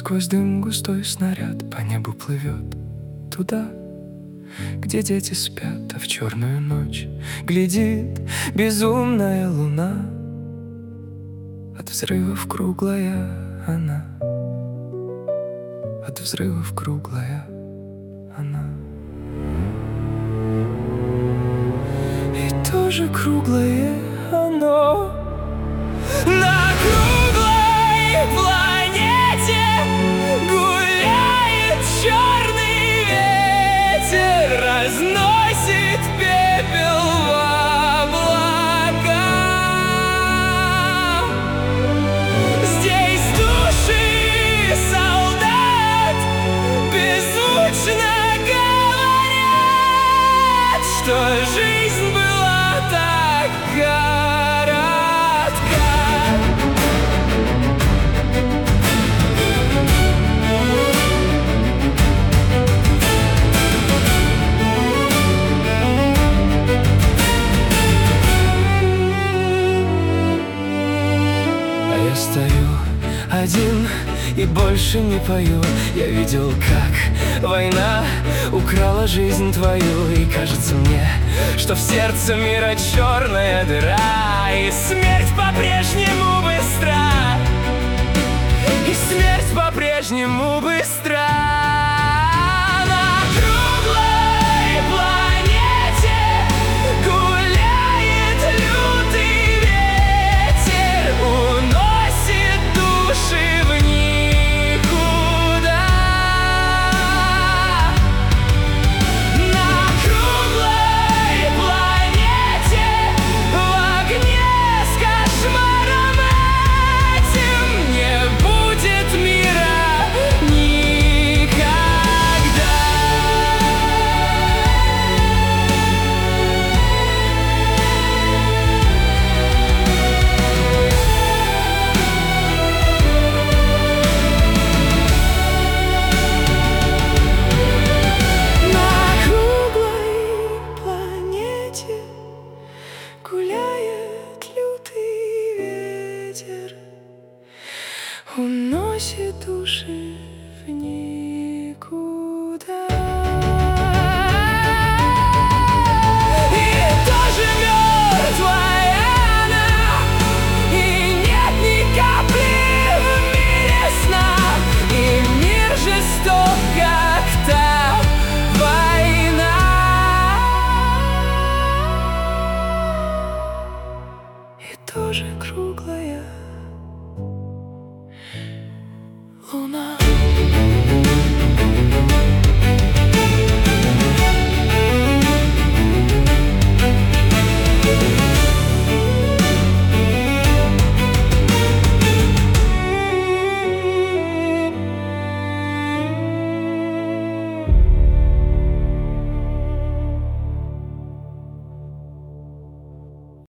сквозь дым густой снаряд по небу плывет туда, где дети спят, а в черную ночь глядит безумная луна. От взрывов круглая она, от взрывов круглая она. И тоже круглое оно. На круглой планете гуляет черный ветер, разносит пепел в облака. Здесь души солдат беззвучно говорят, что жизнь была так коротка. Я стою один и больше не пою. Я видел, как война украла жизнь твою. И кажется мне, что в сердце мира черная дыра, и смерть по-прежнему быстра, и смерть по-прежнему быстра.